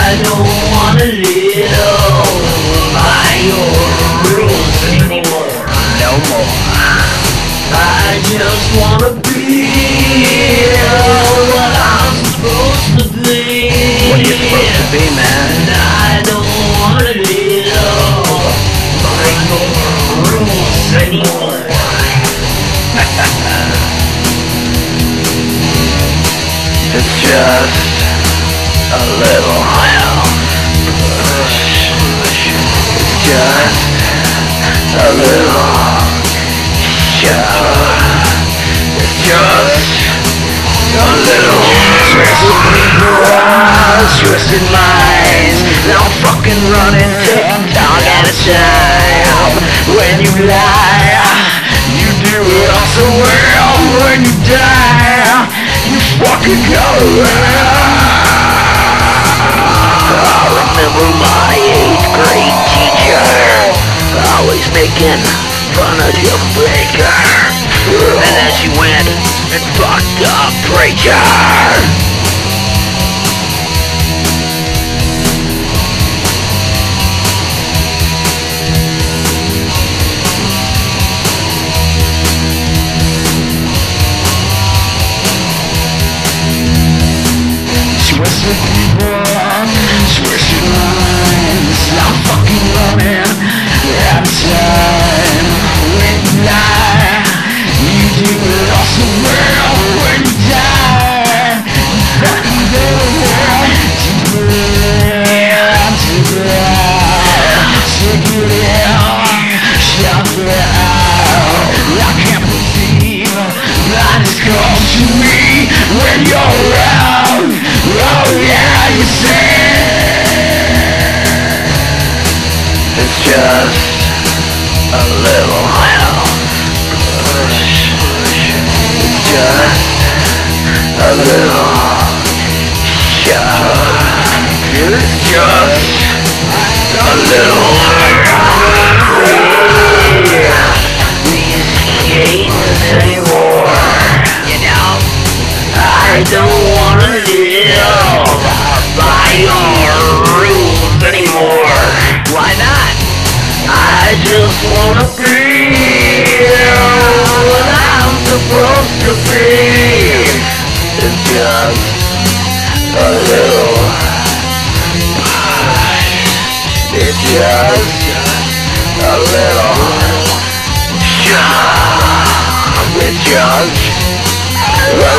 I don't wanna live by your rules anymore. No more. I just wanna be what I'm supposed to be. What are you supposed to be, man? And I don't wanna live by your rules anymore. It's just a little hell. It's just a little shove. It's just a little twisted minds. Now fucking running, taking down at a time. When you lie, you do it all so well. When you die, you fucking go. I remember my 8th grade teacher always making fun of Jim Baker. And then she went and fucked up Preacher. Twisted people, twisted minds. Now fucking running out of time. When you lie, you do it all so well. When you die, you fucking go to take it out, shut it out. I can't believe that it's come to me when you're around. Oh yeah, you see, it's just a little hell. It's just a little shove. It's just a little These games anymore. you know. I don't wanna live by your rules anymore. Why not? I just wanna be what I'm supposed to be. It's just a little. It's just a little. It's just a